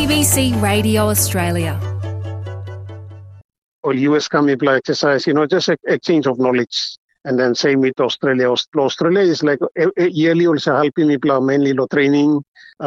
ABC Radio Australia. Or US come in exercise, just exchange of knowledge. And then same with Australia. Australia is like yearly also helping me mainly law training.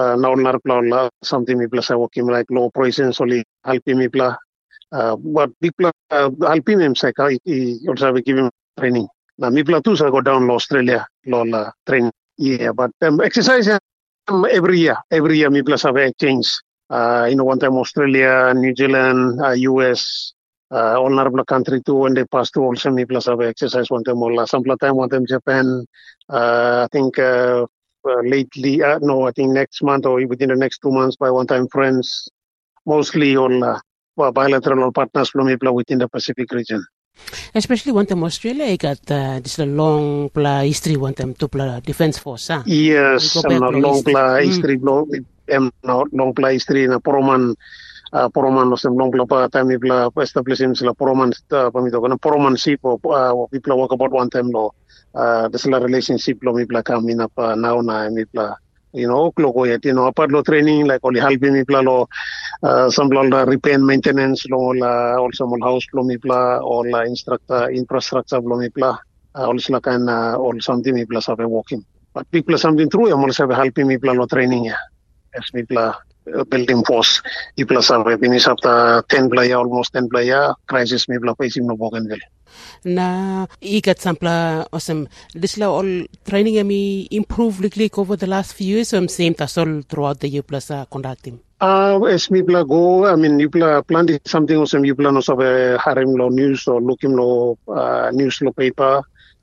Now something me are working like law presence only helping me but people helping them also give him training. Now me too so go down to Australia law training. Yeah, but exercise every year me have exchange. One time Australia, New Zealand, US. All Narabla country too, when they pass through also me plus have exercise one time all some time one time Japan. I think lately I think next month or within the next 2 months by one time friends, mostly all bilateral partners from me within the Pacific region. Especially one time Australia, I got this long history one time to play defense force. Huh? Yes, long history, long history in a Poroman. Poroman was long time people establish himself Poroman Poroman ship or people work about one time law. This relationship law people coming up now people apart law training like only helping people law some law repair and maintenance law also house law people or infrastructure law people also kind or something people have working. But people something through I'm also helping people law training as people building force. People have finished after 10 player, almost 10 player crisis. People facing no Bougainville. Na ikat sampla awesome. This la all training me improve like over the last few years. So same tasol throughout the year plus conducting. As people go, people planning something awesome. You plan also have harem law news or looking law news law paper.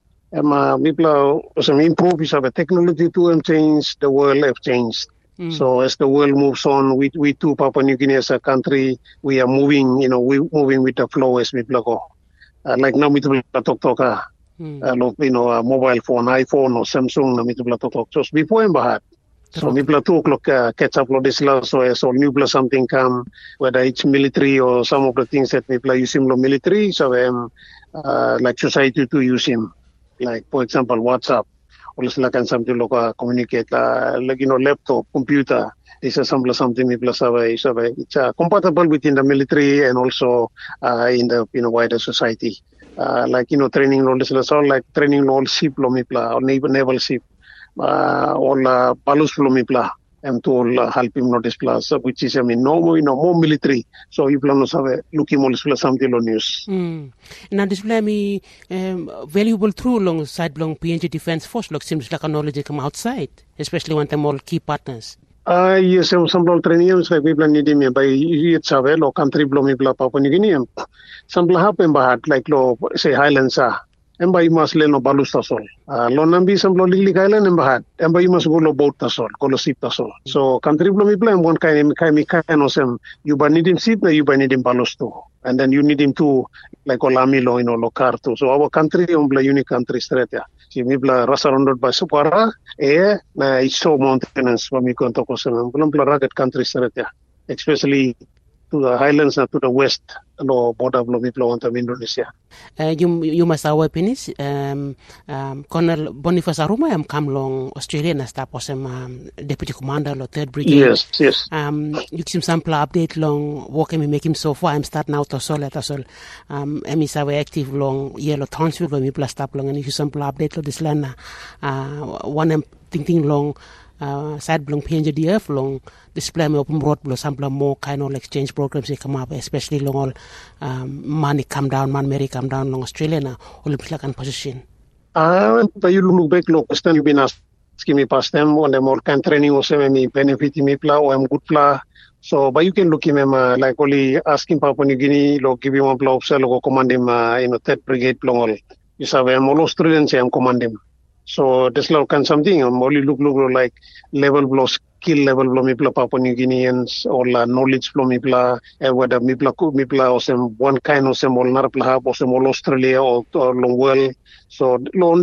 People awesome improve. We have a technology to change. The world have changed. So as the world moves on, we too, Papua New Guinea as a country, we are moving, we moving with the flow as people go. Like now, we talk, a mobile phone, iPhone or Samsung, we talk. Just before I'm back. So we 2 o'clock catch up this so as all new plus something come, whether it's military or some of the things that people use him military, so like society to use him. Like for example, WhatsApp. Also, can something communicate, laptop, computer. This is something people it's compatible within the military and also in the wider society. Training all this all like training all ship or naval ship, all balus mipla and to all help him notice plus, which is more military. So you plan to looking also something on news. Now this me valuable through alongside long PNG Defense Force seems like a knowledge come outside, especially when them all key partners. Yes, some training like people need me by it's a well or country blow me Papua New Guinea. Some happen but like say Highlands and by you must learn no balus tasol. Lonambi some lily island and bahat. And by you must go boat tasol, go sip tasol. So country blow me plan one kind of some you by need him sit, you by need him balus too. And then you need him to like Olamilo locar too. So our country unique country straight. Si mibla surrounded by Supara, it's so mountainous when we go to Kosan. Rugged country straight. Especially to the highlands and to the west, border of Indonesia. You must have weapons. Colonel Boniface Aruma, I'm come long Australian as deputy commander of 3rd Brigade. Yes. You seem sample update long working me make him so far. I'm starting out to sol at all. Emi sawe active long yellow Townsville when we plus up long and you sample update lo this land. One thinking long. Side belong PNGDF long display me open road below sample more kind of exchange programs they come up, especially long all money come down, money come down long Australia na Olympic and position. But you look back look question you been asking me past them on the more kind training also me benefit me pla or I'm good pla. So but you can look him like only asking Papua New Guinea lo give him one pla officer lo command him 3rd Brigade long all. You say I'm all Australian say I'm command him. So this law can something only look like level below skill level below mipla Papua New Guineans or knowledge below mipla whether mipla or some one kind of some all narapla or some all Australia or long well. So on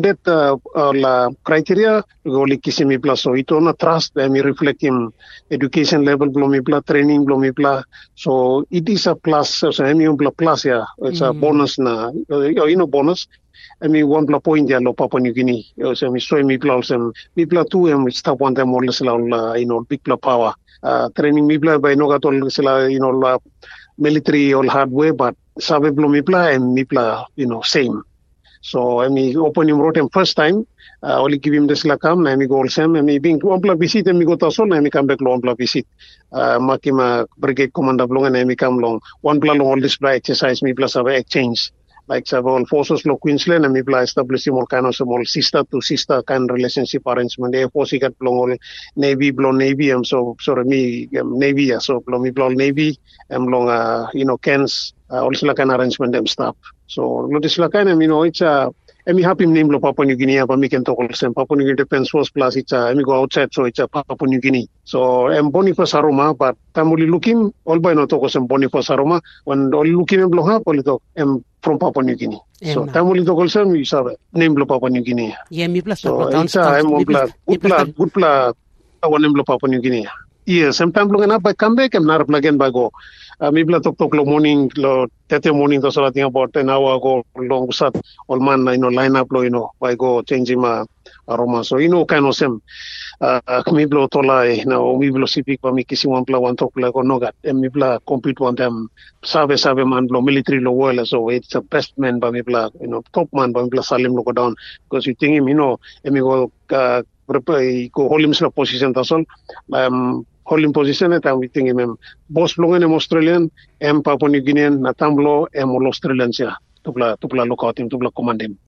that criteria we only kiss mipla so it on a trust me reflect him education level below mipla training below mipla. So it is a plus so plus yeah it's a bonus na bonus. One point there, Papua New Guinea. So me play too, and stop one time more big power. training mipla by nogatol sila la military or hardware, but sabe blo mipla and mipla same. So I open him wrote him first time. Only give him the slakam, and go sem, and being ompla visit, and go tasol, and come back long visit. Makima brigade commander long, and come long. One plan all this exercise, me plus have exchange. Like several forces lo Queensland, and me plus establish more kind of small sister to sister kind of relationship arrangement. Air Force got long Navy, blow Navy, so me Navy, so blow me blow Navy, and long Kens, also like an arrangement them stuff. So this like it's a happy name lo Papua New Guinea, but me can talk also Papua New Guinea Defense Force plus it's go outside, so it's a Papua New Guinea. So I'm Boniface Aroma, but I'm only looking all by no talk some Boniface Aroma when only looking and blow up, only talk from Papua New Guinea. So I'm only talk also you saw name lo Papua New Guinea. Yeah, me plus so it's I'm good pla one name lo Papua New Guinea. Yes, sometimes long enough I come back and not again by go. Maybe talk lo morning lo that morning to something about an hour ago long sat all man line up lo by go changing my aroma. So kind of same maybe lo tola maybe lo sipik pa mi kisi one talk like or nogat and maybe compete one them sabe man lo military lo well, so it's the best man but maybe top man but maybe salim lo go down because you think him and go hold himself position tasol hold him position at we think him boss blongan Australian Papua New Guinean na tamblo Australian siya tupla lookout him tupla command him.